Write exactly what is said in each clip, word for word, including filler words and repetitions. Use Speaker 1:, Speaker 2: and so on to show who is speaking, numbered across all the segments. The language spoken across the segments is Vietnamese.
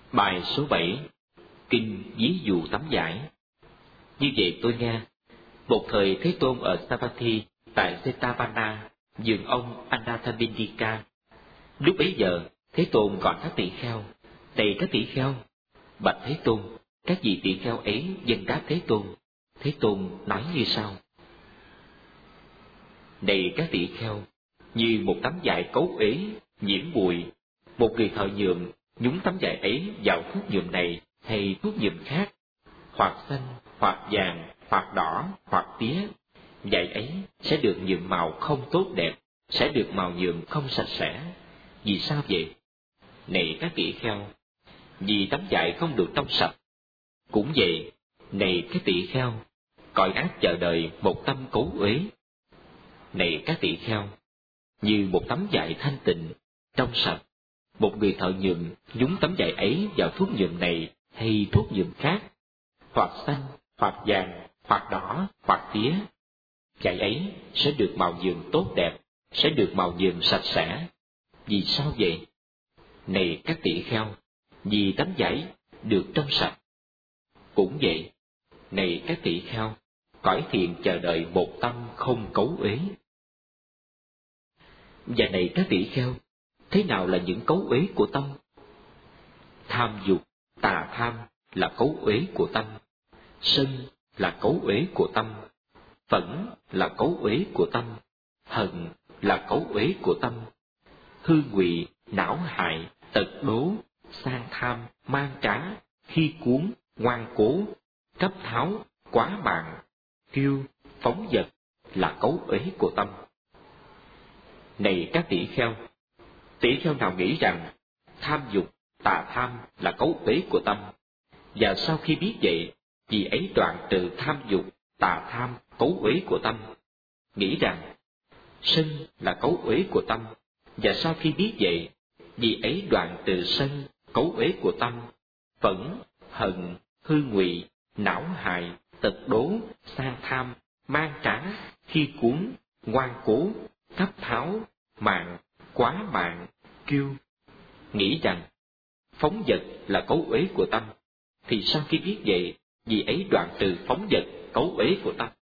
Speaker 1: Bài số bảy. Kinh ví dụ tắm giải. Như vậy tôi nghe, một thời Thế Tôn ở Savatthi tại Jetavana, vườn ông Anathapindika. Lúc bấy giờ, Thế Tôn gọi các tỷ kheo: "Này các tỷ kheo!" Bạch Thế Tôn. Các vị tỷ kheo ấy dâng đáp Thế Tôn. Thế Tôn nói như sau: "Này các tỷ kheo, như một tấm vải cấu uế nhiễm bụi, một người thợ nhuộm nhúng tấm vải ấy vào thuốc nhuộm này hay thuốc nhuộm khác, hoặc xanh, hoặc vàng, hoặc đỏ, hoặc tía, vải ấy sẽ được nhuộm màu không tốt đẹp, sẽ được màu nhuộm không sạch sẽ. Vì sao vậy? Này các tỷ kheo, vì tấm vải không được trong sạch. Cũng vậy, này các tỷ kheo, cõi ác chờ đợi một tâm cấu uế. Này các tỷ kheo, như một tấm vải thanh tịnh, trong sạch, một người thợ nhuộm nhúng tấm vải ấy vào thuốc nhuộm này hay thuốc nhuộm khác, hoặc xanh, hoặc vàng, hoặc đỏ, hoặc tía, vải ấy sẽ được màu nhuộm tốt đẹp, sẽ được màu nhuộm sạch sẽ. Vì sao vậy? Này các tỷ kheo, vì tấm vải được trong sạch. Cũng vậy, này các tỷ kheo, cõi thiện chờ đợi một tâm không cấu uế. Và này các tỷ kheo, thế nào là những cấu uế của tâm? Tham dục, tà tham là cấu uế của tâm. Sân là cấu uế của tâm. Phẫn là cấu uế của tâm. Hận là cấu uế của tâm. Hư ngụy, não hại, tật đố, sang tham, mang trá, khi cuốn, ngoan cố, cấp tháo, quá mạng, kiêu, phóng dật là cấu uế của tâm. Này các tỷ kheo, tỷ kheo nào nghĩ rằng tham dục, tà tham là cấu uế của tâm, và sau khi biết vậy, vì ấy đoạn trừ tham dục, tà tham, cấu uế của tâm, nghĩ rằng sân là cấu uế của tâm, và sau khi biết vậy, vì ấy đoạn trừ sân, cấu uế của tâm, phẫn, hận, hư ngụy, não hại, tật đố, sang tham, mang trá, khi cuốn, ngoan cố, cấp tháo, mạng, quá mạng, kiêu, nghĩ rằng phóng dật là cấu uế của tâm, thì sau khi biết vậy, vì ấy đoạn trừ phóng dật, cấu uế của tâm.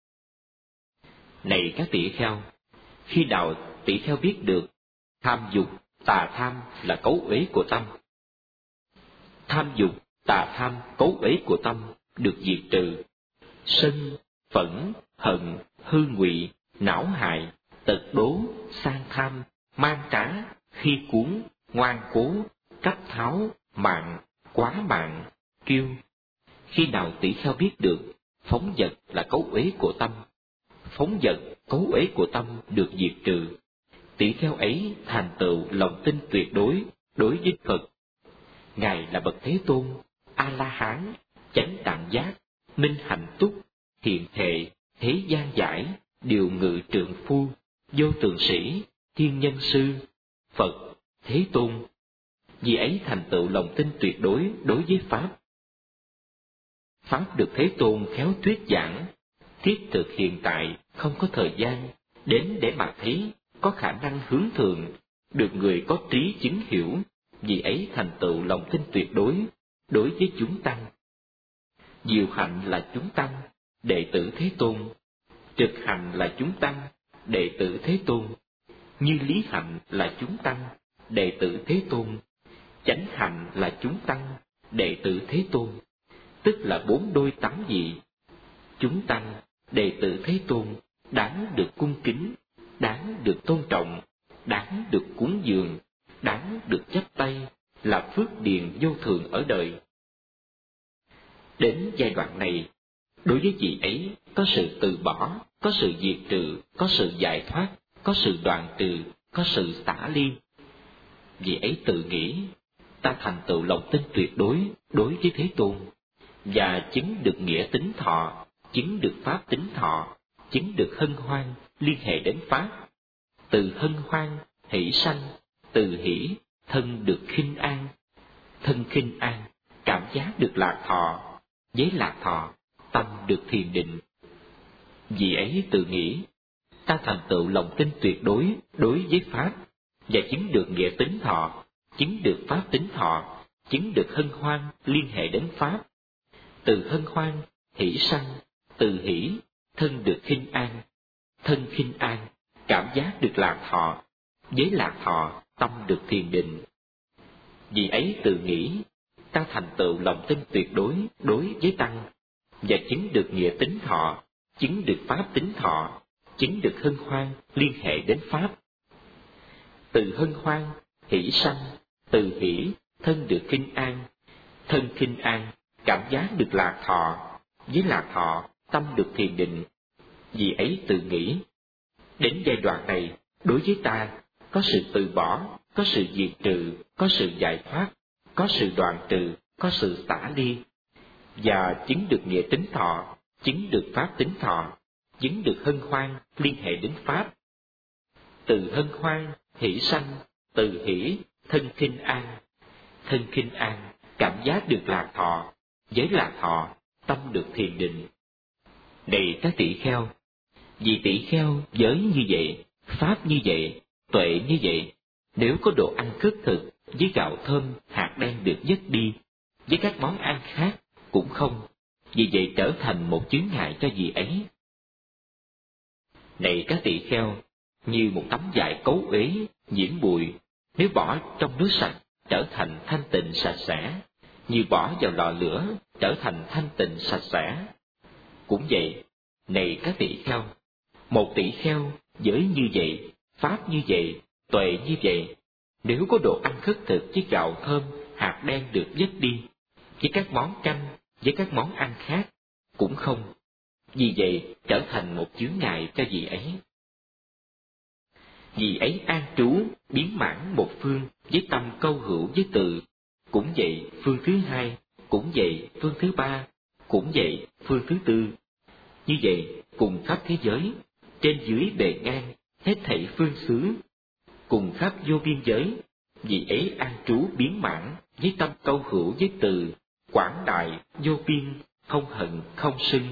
Speaker 1: Này các tỷ kheo, khi nào tỷ kheo biết được tham dục, tà tham là cấu uế của tâm? Tham dục, tà tham, cấu uế của tâm được diệt trừ. Sân, phẫn, hận, hư ngụy, não hại, tật đố, sang tham, mang trá, khi cuốn, ngoan cố, cấp tháo, mạng, quá mạng, kiêu. Khi nào tỷ kheo biết được phóng dật là cấu uế của tâm, phóng dật, cấu uế của tâm được diệt trừ, tỷ kheo ấy thành tựu lòng tin tuyệt đối đối với Phật. Ngài là bậc Thế Tôn, A La Hán, chánh đẳng giác, minh hạnh túc, thiện thệ, thế gian giải, điều ngự trượng phu, vô tượng sĩ, thiên nhân sư, Phật, Thế Tôn. Vì ấy thành tựu lòng tin tuyệt đối đối với Pháp. Pháp được Thế Tôn khéo thuyết giảng, thiết thực hiện tại, không có thời gian, đến để mà thấy, có khả năng hướng thượng, được người có trí chứng hiểu, vì ấy thành tựu lòng tin tuyệt đối đối với chúng tăng. Diệu hạnh là chúng tăng, đệ tử Thế Tôn. Trực hành là chúng tăng, đệ tử Thế Tôn. Như lý hạnh là chúng tăng, đệ tử Thế Tôn. Chánh hạnh là chúng tăng, đệ tử Thế Tôn. Tức là bốn đôi tám vị. Chúng tăng, đệ tử Thế Tôn, đáng được cung kính, đáng được tôn trọng, đáng được cúng dường, đáng được chắp tay, là phước điền vô thường ở đời. Đến giai đoạn này, đối với vị ấy có sự từ bỏ, có sự diệt trừ, có sự giải thoát, có sự đoạn trừ, có sự xả ly. Vị ấy tự nghĩ, ta thành tựu lòng tin tuyệt đối đối với Thế Tôn, và chứng được nghĩa tính thọ, chứng được pháp tính thọ, chứng được hân hoan liên hệ đến pháp. Từ hân hoan hỷ sanh, từ hỷ thân được khinh an, thân khinh an cảm giác được lạc thọ, với lạc thọ tâm được thiền định. Vì ấy tự nghĩ, ta thành tựu lòng tin tuyệt đối đối với pháp, và chứng được nghĩa tính thọ, chứng được pháp tính thọ, chứng được hân hoan liên hệ đến Pháp. Từ hân hoan, hỷ sanh, từ hỷ, thân được khinh an. Thân khinh an, cảm giác được lạc thọ. Với lạc thọ, tâm được thiền định. Vì ấy tự nghĩ, ta thành tựu lòng tin tuyệt đối đối với Tăng, và chứng được nghĩa tính thọ, chứng được pháp tính thọ, chứng được hân hoan liên hệ đến Pháp. Từ hân hoan, hỷ sanh, từ hỷ, thân được khinh an. Thân khinh an, cảm giác được lạc thọ. Với lạc thọ, tâm được thiền định. Vì ấy tự nghĩ, đến giai đoạn này, đối với ta, có sự từ bỏ, có sự diệt trừ, có sự giải thoát, có sự đoạn trừ, có sự xả ly, và chứng được nghĩa tính thọ, chứng được pháp tính thọ, chứng được hân hoan liên hệ đến Pháp. Từ hân hoan, hỷ sanh, từ hỷ, thân khinh an. Thân khinh an, cảm giác được lạc thọ, với lạc thọ, tâm được thiền định. Này các tỷ kheo, vì tỷ kheo giới như vậy, pháp như vậy, tuệ như vậy, nếu có đồ ăn khất thực với gạo thơm, hạt đen được dứt đi, với các món ăn khác cũng không, vì vậy trở thành một chướng ngại cho vị ấy. Này các tỷ kheo, như một tấm vải cấu uế, nhiễm bụi, nếu bỏ trong nước sạch, trở thành thanh tịnh sạch sẽ, như bỏ vào lò lửa, trở thành thanh tịnh sạch sẽ. Cũng vậy, này các tỷ kheo, một tỷ kheo giới như vậy, pháp như vậy, tuệ như vậy, nếu có đồ ăn khất thực với gạo thơm, hạt đen được dứt đi, với các món canh, với các món ăn khác, cũng không, vì vậy trở thành một chướng ngại cho vị ấy. Vì ấy an trú, biến mãn một phương, với tâm câu hữu với từ, cũng vậy phương thứ hai, cũng vậy phương thứ ba, cũng vậy phương thứ tư. Như vậy, cùng khắp thế giới, trên dưới bề ngang, hết thảy phương xứ, cùng khắp vô biên giới, vì ấy an trú biến mãn, với tâm câu hữu với từ, quảng đại, vô biên, không hận, không sân.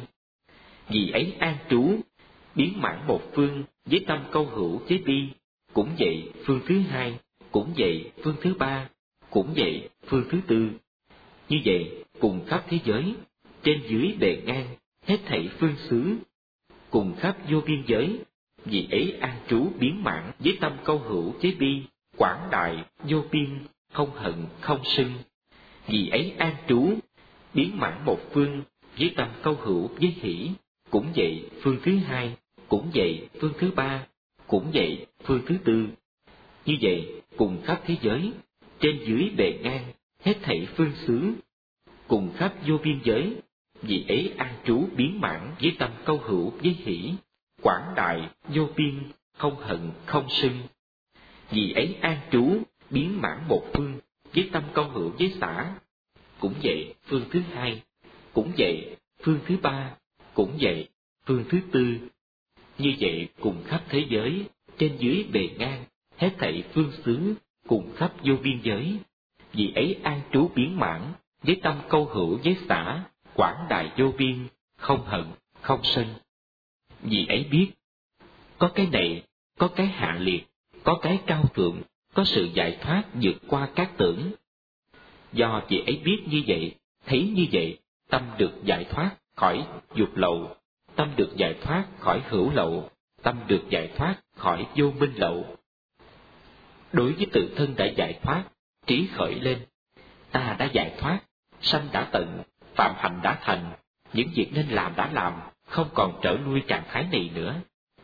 Speaker 1: Vì ấy an trú, biến mãn một phương, với tâm câu hữu với bi, cũng vậy phương thứ hai, cũng vậy phương thứ ba, cũng vậy phương thứ tư. Như vậy, cùng khắp thế giới, trên dưới bề ngang, hết thảy phương xứ, cùng khắp vô biên giới, vì ấy an trú biến mãn với tâm câu hữu với bi, quảng đại, vô biên, không hận, không sân. Vì ấy an trú, biến mãn một phương, với tâm câu hữu với hỷ, cũng vậy phương thứ hai, cũng vậy phương thứ ba, cũng vậy phương thứ tư. Như vậy, cùng khắp thế giới, trên dưới bề ngang, hết thảy phương xứ, cùng khắp vô biên giới, vì ấy an trú biến mãn với tâm câu hữu với hỷ, quảng đại, vô biên, không hận, không sân. Vì ấy an trú biến mãn một phương, với tâm câu hữu với xả, cũng vậy phương thứ hai, cũng vậy phương thứ ba, cũng vậy phương thứ tư. Như vậy cùng khắp thế giới, trên dưới bề ngang, hết thảy phương xứ, cùng khắp vô biên giới, vì ấy an trú biến mãn với tâm câu hữu với xả, quảng đại vô biên, không hận, không sân. Vì ấy biết, có cái này, có cái hạ liệt, có cái cao thượng, có sự giải thoát vượt qua các tưởng. Do vì ấy biết như vậy, thấy như vậy, tâm được giải thoát khỏi dục lậu, tâm được giải thoát khỏi hữu lậu, tâm được giải thoát khỏi vô minh lậu. Đối với tự thân đã giải thoát, trí khởi lên, ta đã giải thoát, sanh đã tận, phạm hạnh đã thành, những việc nên làm đã làm, không còn trở lui trạng thái này nữa.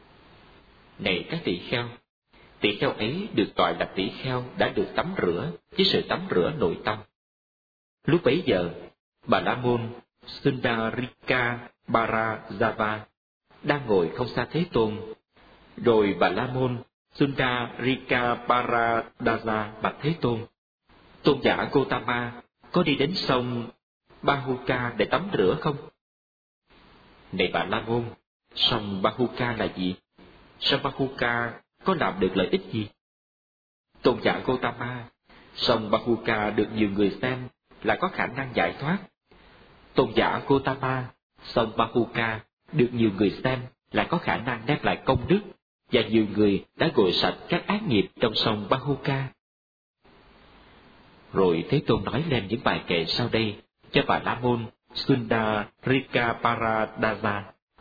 Speaker 1: Này các tỳ kheo, tỳ kheo ấy được gọi là tỳ kheo đã được tắm rửa với sự tắm rửa nội tâm. Lúc bấy giờ, Bà La Môn Sundarika Parajava đang ngồi không xa Thế Tôn. Rồi Bà La Môn Sundarika Paradaja bạch Thế Tôn: Tôn giả Gotama có đi đến sông Bahuka để tắm rửa không? Này Bà La Môn, sông Bahuka là gì? Sông Bahuka có làm được lợi ích gì? Tôn giả Gotama, sông Bahuka được nhiều người xem là có khả năng giải thoát. Tôn giả Gotama, sông Bahuka được nhiều người xem là có khả năng đem lại công đức, và nhiều người đã gội sạch các ác nghiệp trong sông Bahuka. Rồi Thế Tôn nói lên những bài kệ sau đây cho Bà La Môn Sundarikaparadaja.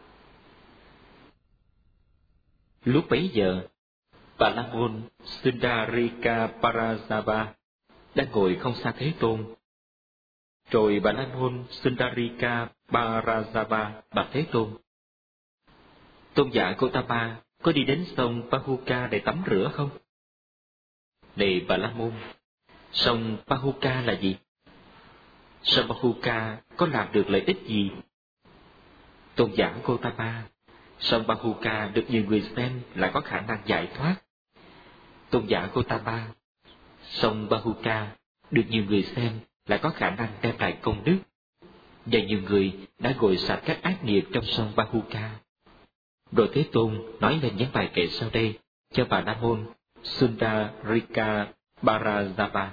Speaker 1: Lúc bấy giờ, Bà La Môn Sundarikaparadaja đang ngồi không xa Thế Tôn. Rồi Bà La Môn Sundarikaparadaja bạch Thế Tôn: Tôn giả Gotama có đi đến sông Pahuka để tắm rửa không? Này Bà La Môn, sông Pahuka là gì? Sông Pahuka có làm được lợi ích gì? Tôn giả Gotama, sông Pahuka được nhiều người xem là có khả năng giải thoát. Tôn giả Gotama, sông Pahuka được nhiều người xem là có khả năng đem lại công đức, và nhiều người đã gội sạch các ác nghiệp trong sông Pahuka. Rồi Thế Tôn nói lên những bài kệ sau đây cho Bà La Môn Sundarikaparadaja.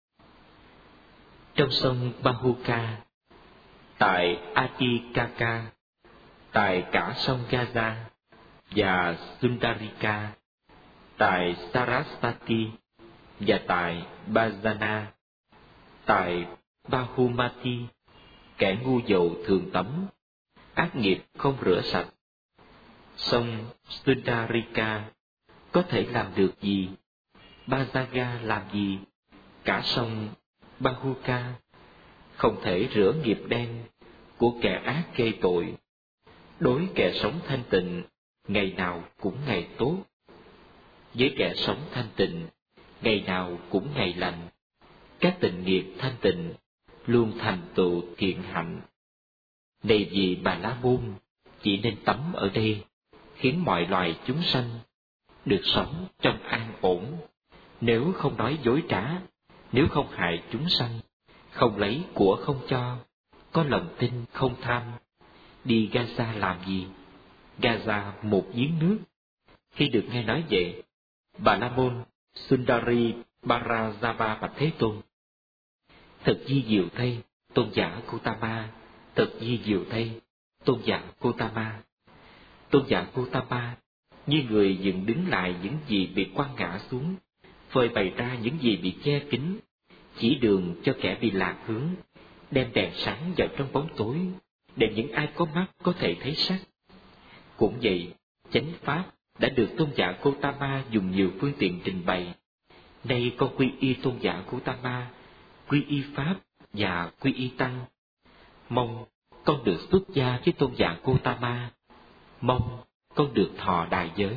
Speaker 1: Trong sông Pahuka, tại Atikaka, tại cả sông Gaza và Sundarika, tại Sarasvati và tại Bajana, tại Bahumati, kẻ ngu dậu thường tắm, ác nghiệp không rửa sạch. Sông Sundarika có thể làm được gì? Bajaga làm gì? Cả sông Pahuka không thể rửa nghiệp đen của kẻ ác gây tội. Đối kẻ sống thanh tịnh, ngày nào cũng ngày tốt. Với kẻ sống thanh tịnh, ngày nào cũng ngày lành. Các tịnh nghiệp thanh tịnh luôn thành tựu thiện hạnh. Này vì Bà La Môn chỉ nên tắm ở đây, khiến mọi loài chúng sanh được sống trong an ổn, nếu không nói dối trá, nếu không hại chúng sanh, không lấy của không cho, có lòng tin không tham. Đi Gaza làm gì? Gaza một giếng nước. Khi được nghe nói vậy, Bà La Môn Sundarikaparadaja bạch Thế Tôn: Thật di diệu thay, Tôn giả Gotama, thật di diệu thay, Tôn giả Gotama. Tôn giả Gotama như người dựng đứng lại những gì bị quăng ngã xuống, phơi bày ra những gì bị che kín, chỉ đường cho kẻ bị lạc hướng, đem đèn sáng vào trong bóng tối, để những ai có mắt có thể thấy sắc. Cũng vậy, chánh pháp đã được Tôn giả Gotama dùng nhiều phương tiện trình bày. Nay con quy y Tôn giả Gotama, quy y pháp và quy y tăng. Mong con được xuất gia với Tôn giả Gotama. Mong con được thọ đại giới.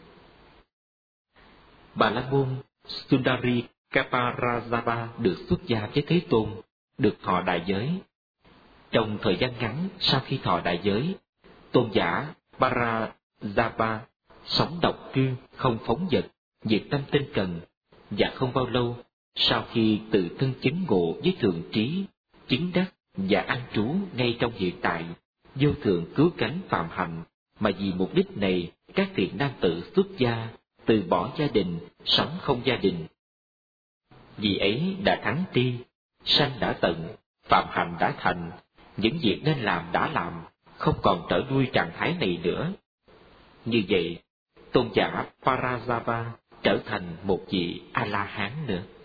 Speaker 1: Bà La Môn Sundarikaparadaja được xuất gia với Thế Tôn, được thọ đại giới. Trong thời gian ngắn sau khi thọ đại giới, Tôn giả Parajapa sống độc cư, không phóng dật, diệt tâm tinh cần, và không bao lâu sau khi tự thân chứng ngộ với thượng trí, chứng đắc và an trú ngay trong hiện tại, vô thượng cứu cánh phạm hạnh, mà vì mục đích này các thiện nam tử xuất gia, từ bỏ gia đình, sống không gia đình. Vì ấy đã thắng tri, sanh đã tận, phạm hạnh đã thành, những việc nên làm đã làm, không còn trở lui trạng thái này nữa. Như vậy, Tôn giả Parajapa trở thành một vị A-la-hán nữa.